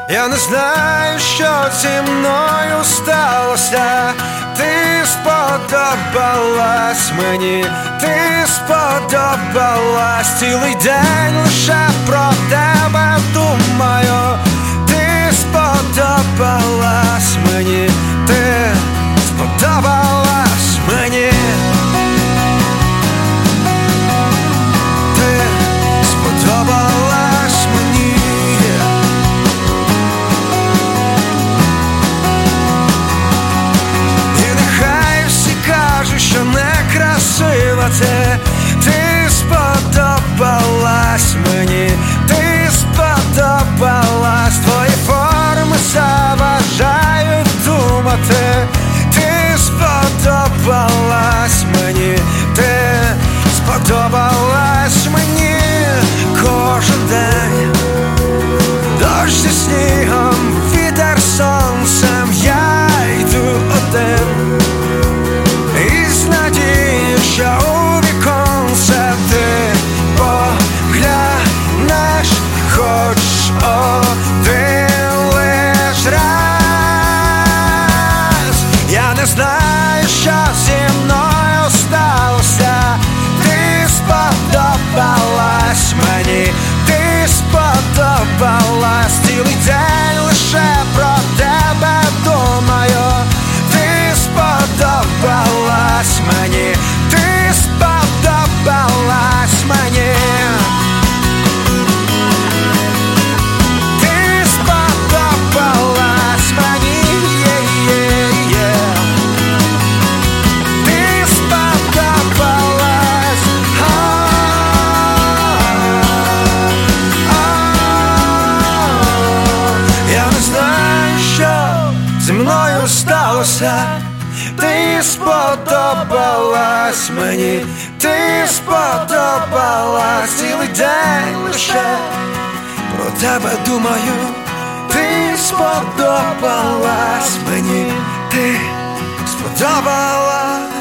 Я не знаю, що зі мною сталося. Ти сподобалась мені, ти сподобалась. Цілий день лише про тебе думаю. Ти сподобалась мені, ти сподобалась мені. Ти сподобалась мені. Що некрасива це, ти сподобалась мені, ти сподобалась. Твої форми заважають думати. Ти сподобалась мені, ти сподобалась мені. Кожен день дощ зі снігом, вітер сонцем, я йду один. Що у віконце ти поглянеш хоч один лиш раз. Я не знаю, що зі мною сталося. Ти сподобалась мені, ти сподобалась. Цілий день лише про тебе думаю. Ти сподобалась мені, ти сподобалась мені. Ти сподобалась мені, Ти сподобалась. Я не знаю, що зі мною сталося. Ти сподобалась мені, ти сподобалась. Цілий день лише про тебе думаю. Ти сподобалась мені, ти сподобалась.